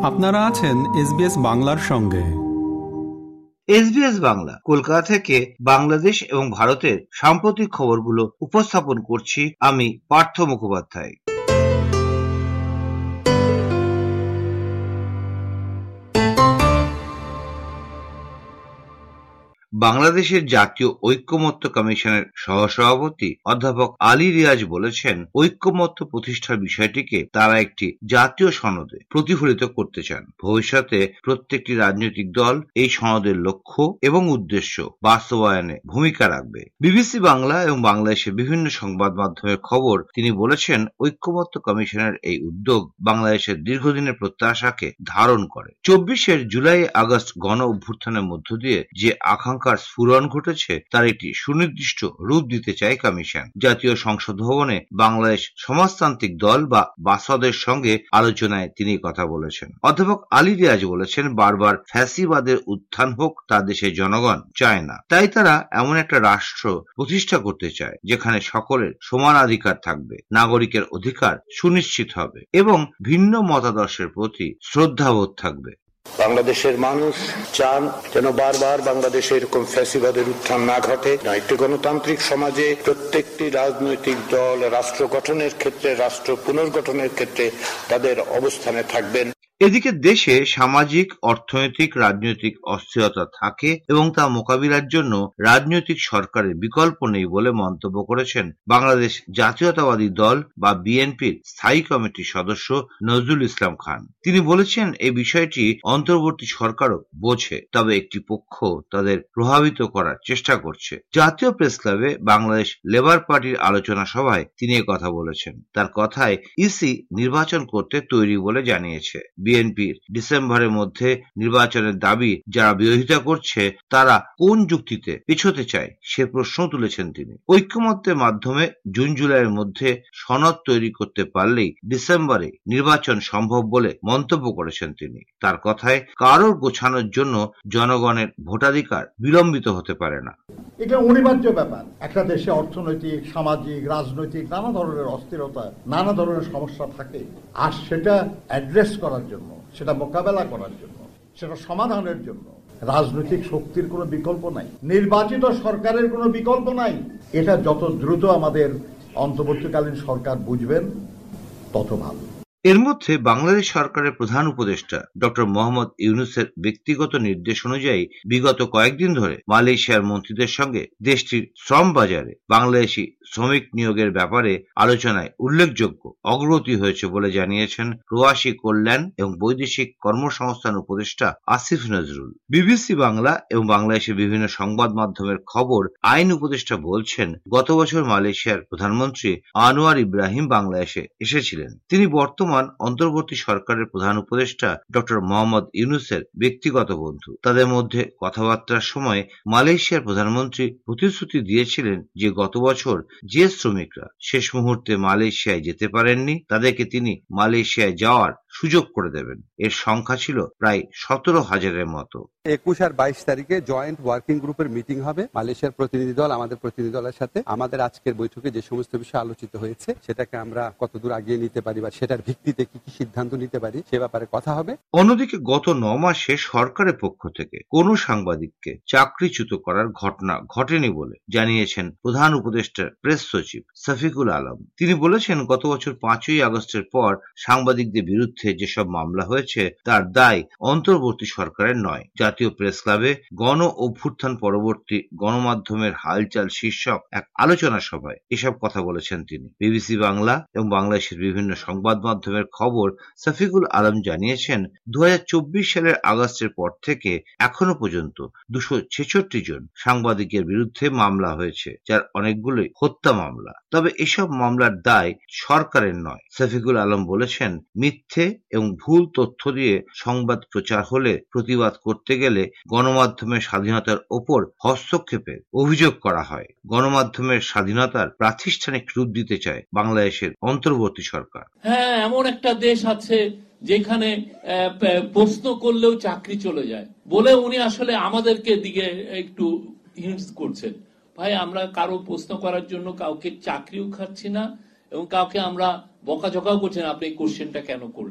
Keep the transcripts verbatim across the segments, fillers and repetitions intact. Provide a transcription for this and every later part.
আপনারা আছেন এসবিএস বাংলার সঙ্গে। এসবিএস বাংলা কলকাতা থেকে বাংলাদেশ এবং ভারতের সাম্প্রতিক খবরগুলো উপস্থাপন করছি আমি পার্থ মুখোপাধ্যায়। বাংলাদেশের জাতীয় ঐক্যমত্য কমিশনের সহসভাপতি অধ্যাপক আলী রিয়াজ বলেছেন, ঐক্যমত্য প্রতিষ্ঠার বিষয়টিকে তারা একটি জাতীয় সনদে প্রতিফলিত করতে চান। ভবিষ্যতে প্রত্যেকটি রাজনৈতিক দল এই সনদের লক্ষ্য এবং উদ্দেশ্য বাস্তবায়নে ভূমিকা রাখবে। বিবিসি বাংলা এবং বাংলাদেশের বিভিন্ন সংবাদ মাধ্যমের খবর তিনি বলেছেন, ঐক্যমত্য কমিশনের এই উদ্যোগ বাংলাদেশের দীর্ঘদিনের প্রত্যাশাকে ধারণ করে। চব্বিশের জুলাই আগস্ট গণ অভ্যুত্থানের মধ্য দিয়ে যে আকাঙ্ক্ষা স্ফুরণ ঘটেছে তার একটি সুনির্দিষ্ট রূপ দিতে চায় কমিশন। জাতীয় সংসদ ভবনে বাংলাদেশ সমাজতান্ত্রিক দল বা বাসদের সঙ্গে আলোচনায় তিনি কথা বলেছেন। অধ্যাপক আলী রিয়াজ বলেছেন, বারবার ফ্যাসিবাদের উত্থান হোক তা দেশের জনগণ চায় না। তাই তারা এমন একটা রাষ্ট্র প্রতিষ্ঠা করতে চায় যেখানে সকলের সমান অধিকার থাকবে, নাগরিকের অধিকার সুনিশ্চিত হবে এবং ভিন্ন মতাদর্শের প্রতি শ্রদ্ধাবোধ থাকবে। বাংলাদেশের মানুষ চান যেন বারবার বাংলাদেশে এরকম ফ্যাসিবাদের উত্থান না ঘটে। একটি গণতান্ত্রিক সমাজে প্রত্যেকটি রাজনৈতিক দল রাষ্ট্র গঠনের ক্ষেত্রে, রাষ্ট্র পুনর্গঠনের ক্ষেত্রে তাদের অবস্থানে থাকবেন। এদিকে দেশে সামাজিক, অর্থনৈতিক, রাজনৈতিক অস্থিরতা থাকে এবং তা মোকাবিলার জন্য রাজনৈতিক সরকারের বিকল্প নেই বলে মন্তব্য করেছেন বাংলাদেশ জাতীয়তাবাদী দল বা বিএনপির স্থায়ী কমিটির সদস্য নজরুল ইসলাম খান। তিনি বলেছেন, এই বিষয়টি অন্তর্বর্তী সরকারও বোঝে, তবে একটি পক্ষ তাদের প্রভাবিত করার চেষ্টা করছে। জাতীয় প্রেস ক্লাবে বাংলাদেশ লেবার পার্টির আলোচনা সভায় তিনি কথা বলেছেন। তার কথায় ইসি নির্বাচন করতে তৈরি বলে জানিয়েছে। বিএনপির ডিসেম্বরের মধ্যে নির্বাচনের দাবি যারা বিরোধিতা করছে তারা কোন যুক্তিতে পিছোতে চায় সে প্রশ্ন তুলেছেন তিনি। ঐক্যমত্যের মাধ্যমে জুন জুলাইয়ের মধ্যে সনদ তৈরি করতে পারলেই ডিসেম্বরে নির্বাচন সম্ভব বলে মন্তব্য করেছেন তিনি। তার কথায়, কারোর গোছানোর জন্য জনগণের ভোটাধিকার বিলম্বিত হতে পারে না। এটা অনিবার্য ব্যাপার। একটা দেশে অর্থনৈতিক, সামাজিক, রাজনৈতিক নানা ধরনের অস্থিরতা, নানা ধরনের সমস্যা থাকে। আর সেটা অ্যাড্রেস করার জন্য, সেটা মোকাবেলা করার জন্য, সেটা সমাধানের জন্য রাজনৈতিক শক্তির কোনো বিকল্প নাই, নির্বাচিত সরকারের কোনো বিকল্প নাই। এটা যত দ্রুত আমাদের অন্তর্বর্তীকালীন সরকার বুঝবেন তত ভালো। এর মধ্যে বাংলাদেশ সরকারের প্রধান উপদেষ্টা ডক্টর মোহাম্মদ ইউনূসের ব্যক্তিগত নির্দেশ অনুযায়ী বিগত কয়েকদিন ধরে মালয়েশিয়ার মন্ত্রীদের সঙ্গে দেশটির শ্রম বাজারে বাংলাদেশি শ্রমিক নিয়োগের ব্যাপারে আলোচনায় উল্লেখযোগ্য অগ্রগতি হয়েছে বলে জানিয়েছেন প্রবাসী কল্যাণ এবং বৈদেশিক কর্মসংস্থান উপদেষ্টা আসিফ নজরুল। বিবিসি বাংলা এবং বাংলাদেশের বিভিন্ন সংবাদ মাধ্যমের খবর, আইন উপদেষ্টা বলছেন, গত বছর মালয়েশিয়ার প্রধানমন্ত্রী আনোয়ার ইব্রাহিম বাংলাদেশে এসেছিলেন। তিনি বর্তমান অন্তর্বর্তী সরকারের প্রধান উপদেষ্টা ডক্টর মোহাম্মদ ইউনূসের ব্যক্তিগত বন্ধু। তাদের মধ্যে কথাবার্তার সময় মালয়েশিয়ার প্রধানমন্ত্রী প্রতিশ্রুতি দিয়েছিলেন যে গত বছর যে শ্রমিকরা শেষ মুহূর্তে মালয়েশিয়ায় যেতে পারেননি তাদেরকে তিনি মালয়েশিয়ায় যাওয়ার সুযোগ করে দেবেন। এর সংখ্যা ছিল প্রায় সতেরো হাজারের মতো। একুশ আর বাইশ তারিখে জয়েন্ট ওয়ার্কিং গ্রুপের মিটিং হবে মালয়েশিয়ার প্রতিনিধি দল আমাদের প্রতিনিধি দলের সাথে। আমাদের আজকের বৈঠকে যে সমস্ত বিষয় আলোচিত হয়েছে সেটাকে আমরা কতদূর আগিয়ে নিতে পারি বা সেটার ভিত্তিতে কি কি সিদ্ধান্ত নিতে পারি সে ব্যাপারে কথা হবে। অন্যদিকে গত ন মাসে সরকারের পক্ষ থেকে কোনো সাংবাদিককে চাকরিচ্যুত করার ঘটনা ঘটেনি বলে জানিয়েছেন প্রধান উপদেষ্টার প্রেস সচিব শফিকুল আলম। তিনি বলেছেন, গত বছর পাঁচই আগস্টের পর সাংবাদিকদের বিরুদ্ধে যেসব মামলা হয়েছে তার দায় অন্তর্বর্তী সরকারের নয়। জাতীয় প্রেস ক্লাবে গণ অভ্যুত্থান পরবর্তী গণমাধ্যমের হালচাল শীর্ষক এক আলোচনা সভায় এসব কথা বলেছেন তিনি। বিবিসি বাংলা এবং বাংলাদেশের বিভিন্ন সংবাদ মাধ্যমের খবর, শফিকুল আলম জানিয়েছেন, দু হাজার চব্বিশ সালের আগস্টের পর থেকে এখনো পর্যন্ত দুশো ছেষট্টি জন সাংবাদিকের বিরুদ্ধে মামলা হয়েছে, যার অনেকগুলোই হত্যা মামলা। তবে এসব মামলার দায় সরকারের নয়। শফিকুল আলম বলেছেন, মিথ্যে এবং ভুল তথ্য দিয়ে সংবাদ প্রচার হলে প্রতিবাদ করতে গেলে গণমাধ্যমের স্বাধীনতার ওপর হস্তক্ষেপের অভিযোগ করা হয়। গণমাধ্যমের স্বাধীনতার প্রাতিষ্ঠানিক রূপ দিতে চায় বাংলাদেশের অন্তর্বর্তী সরকার। হ্যাঁ, এমন একটা দেশ আছে যেখানে প্রশ্ন করলেও চাকরি চলে যায় বলে উনি আসলে আমাদেরকে দিকে একটু হিন্টস করছেন। ভাই, আমরা কারো প্রশ্ন করার জন্য কাউকে চাকরিও খাচ্ছি না এবং কাউকে আমরা বকাঝকাও করছি না, আপনি এই কোশ্চেনটা কেন করলেন।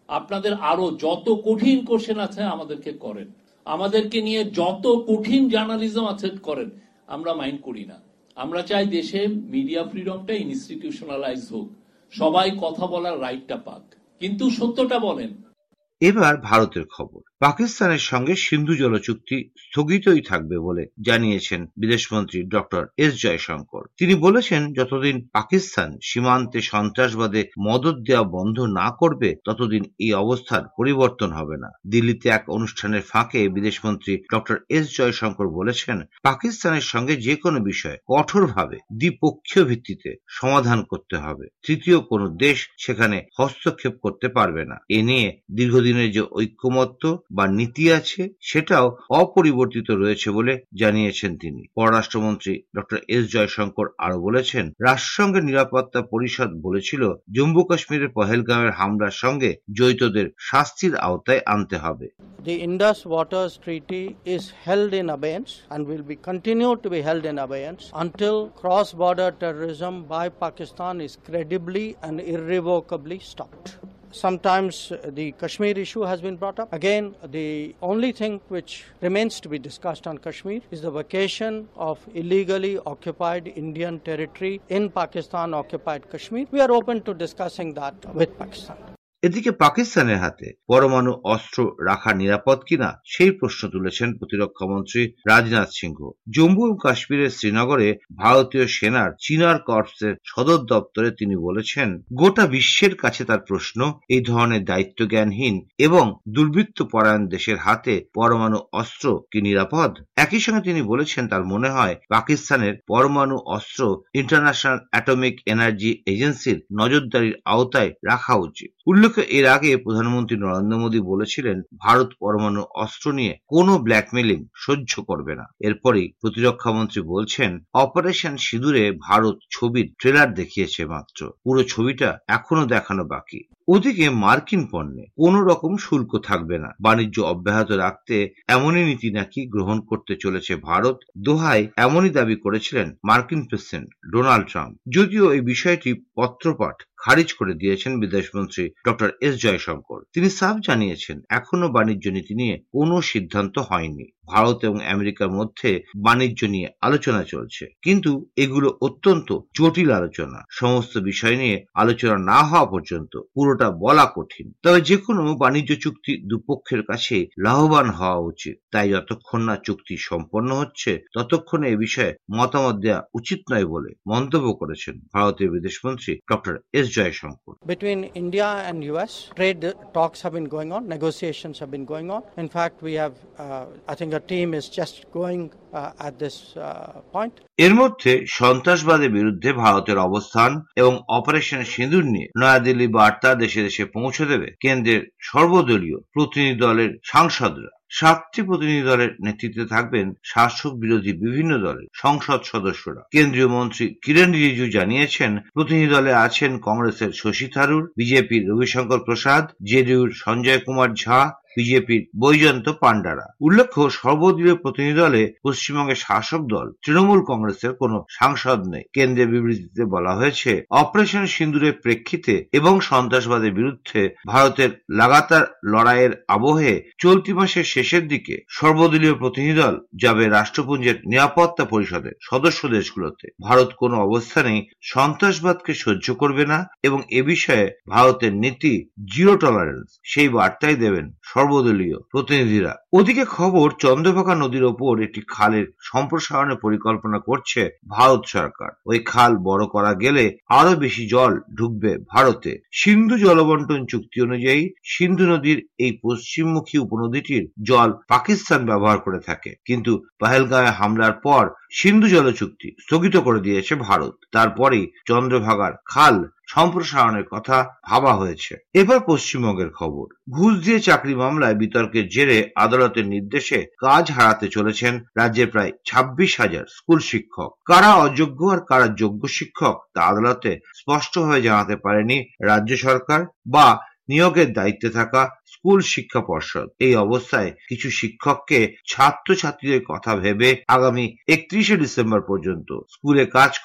আপনাদের আরো যত কঠিন কোশ্চেন আছে আমাদেরকে করেন, আমাদেরকে নিয়ে যত কঠিন জার্নালিজম আছে করেন, আমরা মাইন্ড করি না। আমরা চাই দেশে মিডিয়া ফ্রিডমটা ইনস্টিটিউশনালাইজ হোক, সবাই কথা বলার রাইটটা পাক, কিন্তু সত্যটা বলেন। এবার ভারতের খবর। পাকিস্তানের সঙ্গে সিন্ধু জল চুক্তি স্থগিতই থাকবে বলে জানিয়েছেন বিদেশমন্ত্রী ডক্টর এস জয়শঙ্কর। তিনি বলেছেন, যতদিন পাকিস্তান সীমান্তে সন্ত্রাসবাদে মদদ দেওয়া বন্ধ না করবে ততদিন এই অবস্থার পরিবর্তন হবে না। দিল্লিতে এক অনুষ্ঠানের ফাঁকে বিদেশমন্ত্রী ডক্টর এস জয়শঙ্কর বলেছেন, পাকিস্তানের সঙ্গে যে কোনো বিষয় কঠোরভাবে দ্বিপক্ষীয় ভিত্তিতে সমাধান করতে হবে। তৃতীয় কোনো দেশ সেখানে হস্তক্ষেপ করতে পারবে না। এ নিয়ে দীর্ঘদিনের যে ঐক্যমত্য বা নীতি আছে সেটাও অপরিবর্তিত রয়েছে বলে জানিয়েছেন তিনি। পররাষ্ট্রমন্ত্রী ডক্টর এস জয়শঙ্কর আরো বলেছেন, রাষ্ট্রসংঘের নিরাপত্তা পরিষদ বলেছিল জম্মু কাশ্মীরের পহেলগাঁওয়ের হামলার সঙ্গে জড়িতদের শাস্তির আওতায় আনতে হবে। The Indus Waters Treaty is held in abeyance and will be continued to be held in abeyance until cross-border terrorism by Pakistan is credibly and irrevocably stopped. Sometimes the Kashmir issue has been brought up. Again, the only thing which remains to be discussed on Kashmir is the vacation of illegally occupied Indian territory in Pakistan-occupied Kashmir. We are open to discussing that with Pakistan. এদিকে পাকিস্তানের হাতে পরমাণু অস্ত্র রাখা নিরাপদ কিনা সেই প্রশ্ন তুলেছেন প্রতিরক্ষা মন্ত্রী রাজনাথ সিংহ। জম্মু ও কাশ্মীরের শ্রীনগরে ভারতীয় সেনার চিনার কর্পসের সদর দপ্তরে তিনি বলেছেন, গোটা বিশ্বের কাছে তার প্রশ্ন, এই ধরনের দায়িত্ব জ্ঞানহীন এবং দুর্বৃত্ত পরায়ণ দেশের হাতে পরমাণু অস্ত্র কি নিরাপদ? একই সঙ্গে তিনি বলেছেন, তার মনে হয় পাকিস্তানের পরমাণু অস্ত্র ইন্টারন্যাশনাল অ্যাটমিক এনার্জি এজেন্সির নজরদারির আওতায় রাখা উচিত। উল্লেখ্য, এর আগে প্রধানমন্ত্রী নরেন্দ্র মোদী বলেছিলেন, ভারত পরমাণু অস্ত্র নিয়ে কোনো ব্ল্যাকমেলিং সহ্য করবে না। এরপরই প্রতিরক্ষা মন্ত্রী বলছেন, অপারেশন সিঁদুরে ভারত ছবির ট্রেলার দেখিয়েছে মাত্র, পুরো ছবিটা এখনো দেখানো বাকি। ওদিকে মার্কিন পণ্যে কোন রকম শুল্ক থাকবে না, বাণিজ্য অব্যাহত রাখতে এমনই নীতি নাকি গ্রহণ করতে চলেছে ভারত। দোহায় এমনই দাবি করেছিলেন মার্কিন প্রেসিডেন্ট ডোনাল্ড ট্রাম্প, যদিও এই বিষয়টি পত্রপাঠ খারিজ করে দিয়েছেন বিদেশমন্ত্রী ডক্টর এস জয়শঙ্কর। তিনি সাফ জানিয়েছেন, এখনো বাণিজ্য নীতি নিয়ে কোনো সিদ্ধান্ত হয়নি। ভারত এবং আমেরিকার মধ্যে বাণিজ্য নিয়ে আলোচনা চলছে, কিন্তু এগুলো অত্যন্ত জটিল আলোচনা। সমস্ত বিষয় নিয়ে আলোচনা না হওয়া পর্যন্ত পুরোটা বলা কঠিন। তবে যে কোনো বাণিজ্য চুক্তি দুপক্ষের কাছে লাভবান হওয়া উচিত, তাই যতক্ষণ না চুক্তি সম্পন্ন হচ্ছে ততক্ষণে এ বিষয়ে মতামত দেওয়া উচিত নয় বলে মন্তব্য করেছেন ভারতের বিদেশমন্ত্রী doctor S Jaishankar. Between India and U S, trade talks have been going on, negotiations have been going on. In fact, we have, uh, I think a team is just going uh, at this uh, point. এর মধ্যে সন্ত্রাসবাদের বিরুদ্ধে ভারতের অবস্থান এবং operation সিঁদুর নিয়ে নয়াদিল্লি বার্তা দেশে দেশে পৌঁছে দেবে কেন্দ্রের সর্বদলীয় প্রতিনিধি দলের সাংসদরা। সাতটি প্রতিনিধি দলের নেতৃত্বে থাকবেন শাসক বিরোধী বিভিন্ন দলের সংসদ সদস্যরা। কেন্দ্রীয় মন্ত্রী কিরেন রিজিজু জানিয়েছেন, প্রতিনিধি দলে আছেন কংগ্রেসের শশী থারুর, বিজেপির রবিশঙ্কর প্রসাদ, জেডিইউর সঞ্জয় কুমার ঝা, বিজেপির বৈজয়ন্ত পান্ডারা। উল্লেখ্য, সর্বদলীয় প্রতিনিধি দলে পশ্চিমবঙ্গের শাসক দল তৃণমূল কংগ্রেসের কোন সাংসদ নেই। কেন্দ্রের বিবৃতিতে বলা হয়েছে, অপারেশন সিঁদুরের প্রেক্ষিতে এবং সন্ত্রাসবাদের বিরুদ্ধে ভারতের লাগাতার লড়াইয়ের আবহে চলতি মাসের শেষের দিকে সর্বদলীয় প্রতিনিধি দল যাবে রাষ্ট্রপুঞ্জের নিরাপত্তা পরিষদের সদস্য দেশগুলোতে। ভারত কোনো অবস্থানেই সন্ত্রাসবাদকে সহ্য করবে না এবং এ বিষয়ে ভারতের নীতি জিরো টলারেন্স, সেই বার্তাই দেবেন সর্বদলীয় প্রতিনিধিরা। ওদিকে খবর, চন্দ্রভাগা নদীর ওপর একটি খালের সম্প্রসারণের পরিকল্পনা করছে ভারত সরকার। ওই খাল বড় করা গেলে আরো বেশি জল ঢুকবে ভারতে। সিন্ধু জলবন্টন চুক্তি অনুযায়ী সিন্ধু নদীর এই পশ্চিমমুখী উপনদীটির জল পাকিস্তান ব্যবহার করে থাকে, কিন্তু পহেলগাঁওয়ে হামলার পর সিন্ধু জল চুক্তি স্থগিত করে দিয়েছে ভারত। তারপরেই চন্দ্রভাগার খাল সম্প্রসারণের কথা ভাবা হয়েছে। এবার পশ্চিমবঙ্গের খবর। ঘুষ দিয়ে চাকরি মামলায় বিতর্কের জেরে আদালতের নির্দেশে কাজ হারাতে চলেছেন রাজ্যের প্রায় ছাব্বিশ হাজার স্কুল শিক্ষক। কারা অযোগ্য আর কারা যোগ্য শিক্ষক তা আদালতে স্পষ্টভাবে জানাতে পারেনি রাজ্য সরকার বা নিয়োগের দায়িত্বে থাকা স্কুল শিক্ষা পর্ষদ। এই অবস্থায় কিছু শিক্ষককে ছাত্রছাত্রীদের কথা ভেবে আগামী একত্রিশে ডিসেম্বর পর্যন্ত স্কুলে কাজ করার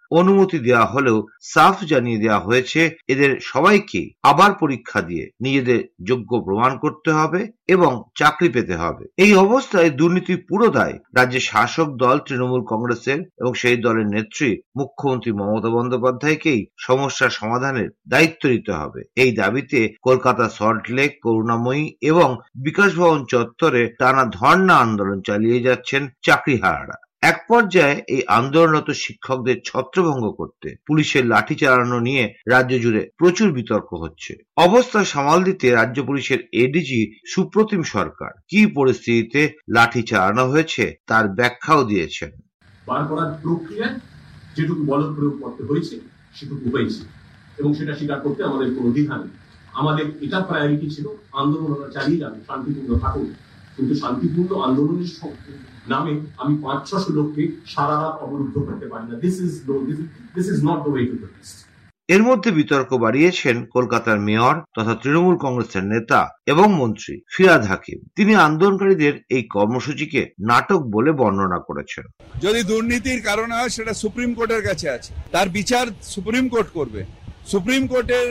অনুমতি দেওয়া হলেও সাফ জানিয়ে দেওয়া হয়েছে এদের সবাইকে আবার পরীক্ষা দিয়ে নিজেদের যোগ্য প্রমাণ করতে হবে এবং চাকরি পেতে হবে। এই অবস্থায় দুর্নীতির পুরো দায় রাজ্যের শাসক দল তৃণমূল কংগ্রেসের এবং সেই দলের নেত্রী মুখ্যমন্ত্রী মমতা বন্দ্যোপাধ্যায়কেই সমস্যার সমাধানের দায়িত্ব নিতে হবে। এই দাবিতে কলকাতা সল্টলেক, করুণাময়ী এবং বিকাশ ভবন চত্বরে টানা ধর্ণা আন্দোলন চালিয়ে যাচ্ছেন চাকরিহারারা। এক পর্যায়ে এই আন্দোলনরত শিক্ষকদের ছত্রভঙ্গ করতে পুলিশের লাঠি চালানো নিয়ে রাজ্য জুড়ে প্রচুর বিতর্ক হচ্ছে। অবস্থা সামাল দিতে রাজ্য পুলিশের এডিজি সুপ্রতিম সরকার কি পরিস্থিতিতে লাঠি চালানো হয়েছে তার ব্যাখ্যাও দিয়েছেন। বার করার প্রক্রিয়ায় যেটুকু বল প্রয়োগ করতে হয়েছে সেটুকু হয়েছে এবং সেটা স্বীকার করতে আমাদের কোনো দ্বিধা নেই। আমাদের এটা প্রায়োরিটি ছিল, আন্দোলন আমরা চালিয়ে যাবে, শান্তিপূর্ণ থাকুন, কিন্তু শান্তিপূর্ণ আন্দোলনের নামে আমি পাঁচ ছশো লোককে সারা রাত অবরুদ্ধ করতে পারি না। This is this is not the way to protest. এর মধ্যে বিতর্ক বাড়িয়েছেন কলকাতার মেয়র তথা তৃণমূল কংগ্রেসের নেতা এবং মন্ত্রী ফিরহাদ হাকিম। তিনি আন্দোলনকারীদের এই কর্মসূচিকে নাটক বলে বর্ণনা করেছেন। যদি দুর্নীতির কারণে হয় সেটা সুপ্রিম কোর্টের কাছে আছে, তার বিচার সুপ্রিম কোর্ট করবে। সুপ্রিম কোর্টের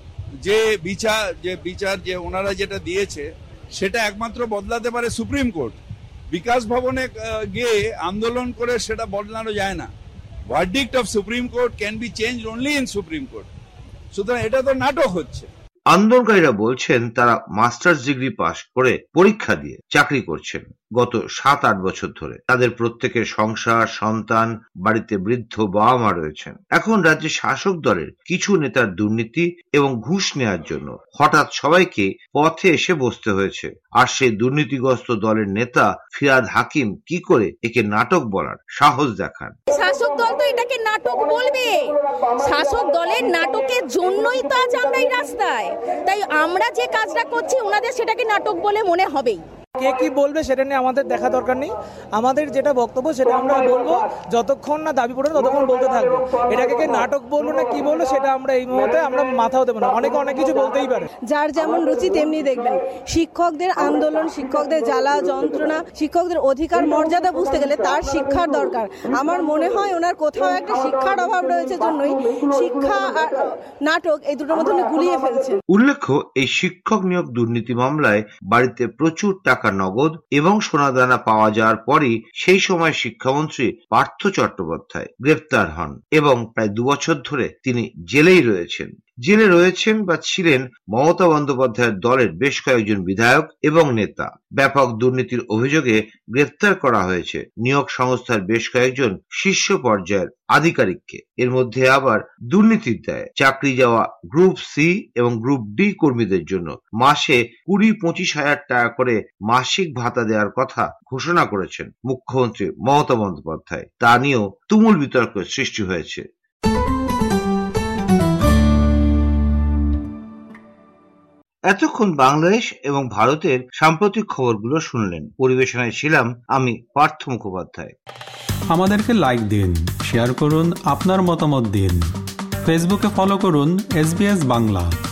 যে বিচার যে বিচার যে ওনারা যেটা দিয়েছে সেটা একমাত্র বদলাতে পারে সুপ্রিম কোর্ট। বিকাশ ভবনে গিয়ে আন্দোলন করে সেটা বদলানো যায় না। Verdict of supreme court can be change only in supreme court. সুতরাং এটা তো নাটক হচ্ছে। আন্দোলনকারীরা বলছেন তারা মাস্টার্স ডিগ্রি পাশ করে পরীক্ষা দিয়ে চাকরি করছেন গত সাত আট বছর ধরে। তাদের প্রত্যেকের সংসার, সন্তান, বাড়িতে বৃদ্ধ বাবা মা রয়েছেন। এখন রাজ্যের শাসক দলের কিছু নেতার দুর্নীতি এবং ঘুষ নেওয়ার জন্য হঠাৎ সবাইকে পথে এসে বসতে হয়েছে। আর সেই দুর্নীতিগ্রস্ত দলের নেতা ফিরহাদ হাকিম কি করে একে নাটক বলার সাহস দেখান? শাসক দল তো এটাকে নাটক বলবে। শাসক দলের নাটকের জন্যই তো আজ আমরা এই রাস্তায়। তাই আমরা যে কাজটা করছি ওনাদের সেটাকে নাটক বলে মনে হবেই। কে কি বলবে সেটা নিয়ে আমাদের দেখা দরকার নেই। আমাদের যেটা বক্তব্য সেটা আমরা বলবো, যতক্ষণ না দাবি পড়ে ততক্ষণ বলতে থাকবো। এটাকে কে নাটক বলবো না কি বলবো সেটা আমরা এই মুহূর্তে আমরা মাথাও দেবো না। অনেকে অনেক কিছু বলতেই পারে, যার যেমন রুচি তেমনি দেখবেন। শিক্ষকদের আন্দোলন, শিক্ষকদের জ্বালা যন্ত্রণা, শিক্ষকদের অধিকার মর্যাদা বুঝতে গেলে তার শিক্ষার দরকার। আমার মনে হয় ওনার কোথাও একটা শিক্ষার অভাব রয়েছে, জন্যই শিক্ষা আর নাটক এই দুটোর মধ্যে গুলিয়ে ফেলছে। উল্লেখ্য, এই শিক্ষক নিয়োগ দুর্নীতি মামলায় বাড়িতে প্রচুর টাকা নগদ এবং সোনাদানা পাওয়া যাওয়ার পরই সেই সময় শিক্ষামন্ত্রী পার্থ চট্টোপাধ্যায় গ্রেফতার হন এবং প্রায় দু বছর ধরে তিনি জেলেই রয়েছেন। জেলে রয়েছেন বা ছিলেন মমতা বন্দ্যোপাধ্যায়ের দলের বেশ কয়েকজন বিধায়ক এবং নেতা। ব্যাপক দুর্নীতির অভিযোগে গ্রেফতার করা হয়েছে নিয়োগ সংস্থার বেশ কয়েকজন শীর্ষ পর্যায়ের আধিকারিককে। এর মধ্যে আবার দুর্নীতির দায়ে চাকরি যাওয়া গ্রুপ সি এবং গ্রুপ ডি কর্মীদের জন্য মাসে কুড়ি পঁচিশ হাজার টাকা করে মাসিক ভাতা দেওয়ার কথা ঘোষণা করেছেন মুখ্যমন্ত্রী মমতা বন্দ্যোপাধ্যায়। তা নিয়েও তুমুল বিতর্ক সৃষ্টি হয়েছে। এতক্ষণ বাংলাদেশ এবং ভারতের সাম্প্রতিক খবরগুলো শুনলেন। পরিবেশনায় ছিলাম আমি পার্থ মুখোপাধ্যায়। আমাদেরকে লাইক দিন, শেয়ার করুন, আপনার মতামত দিন। ফেসবুকে ফলো করুন এস বি এস বাংলা।